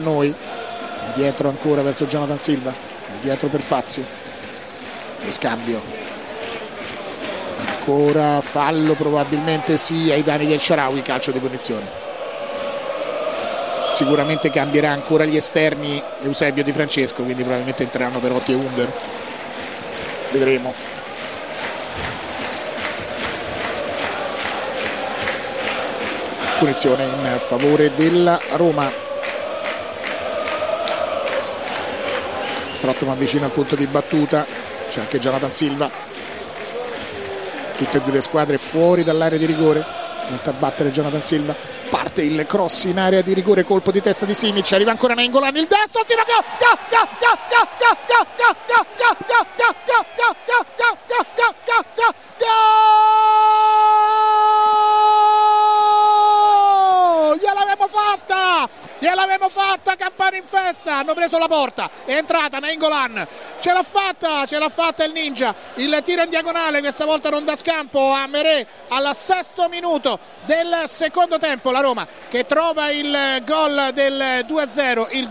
Noi indietro ancora verso Jonathan Silva, indietro per Fazio, lo scambio, ancora fallo probabilmente sì ai danni del Shaarawy, calcio di punizione. Sicuramente cambierà ancora gli esterni Eusebio Di Francesco, quindi probabilmente entreranno Perotti e Under, vedremo. Punizione in favore della Roma. Strattoman vicino al punto di battuta, c'è anche Jonathan Silva, tutte e due le squadre fuori dall'area di rigore, punta a battere Jonathan Silva, parte il cross in area di rigore, colpo di testa di Simic, arriva ancora Nainggolan, il destro, tiro, gliel'avevamo fatta, campana in festa, hanno preso la porta, è entrata Nainggolan, ce l'ha fatta il Ninja, il tiro in diagonale, questa volta non da scampo a Meré al 6° minuto del secondo tempo, la Roma che trova il gol del 2-0.